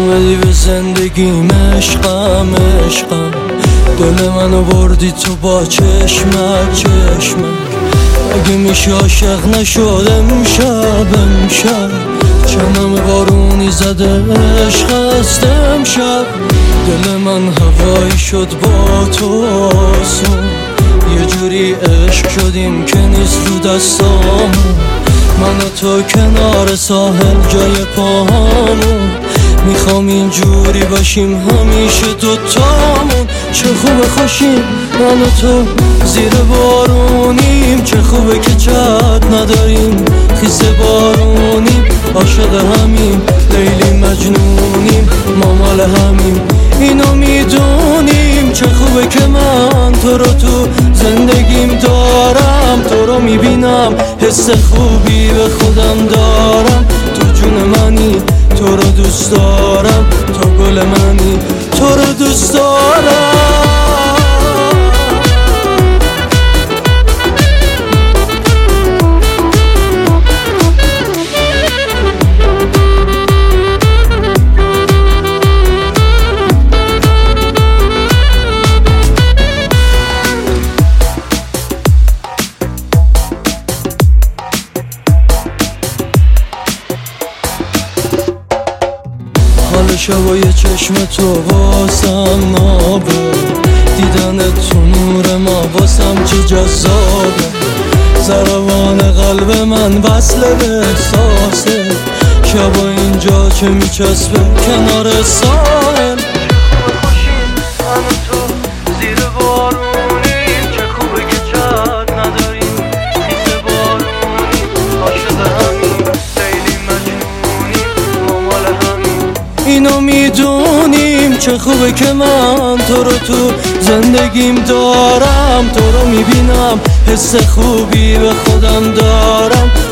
اومدی به زندگیم عشقم عشقم، دل منو بردی تو با چشمک چشمک. اگه میشه عاشق نشد امشب امشب، چنم بارونی زده عشق است امشب. دل من هوایی شد با تو آسون، یه جوری عشق شدیم که نیست رو دستامون. من و تو کنار ساحل جای پاهامون، میخوام اینجوری باشیم همیشه دوتامون. چه خوبه خوشیم من و تو زیر بارونیم، چه خوبه که چت نداریم خیس بارونیم. عاشق همیم لیلی مجنونیم، ما مال همیم اینو میدونیم. چه خوبه که من تو رو تو زندگیم دارم، تو رو میبینم حس خوبی به خودم دارم. تو جون منی تو رو دوست دارم، تو گل منی تو رو دوست دارم. حال شبای چشم تو واسم نابه، دیدن تو نور ما واسم چه جذابه. ضربان قلب من وصل به احساسه، شبا اینجا چه میچسبه کنار ساحل. اینو میدونیم چه خوبه که من تو رو تو زندگیم دارم، تو رو میبینم حس خوبی به خودم دارم.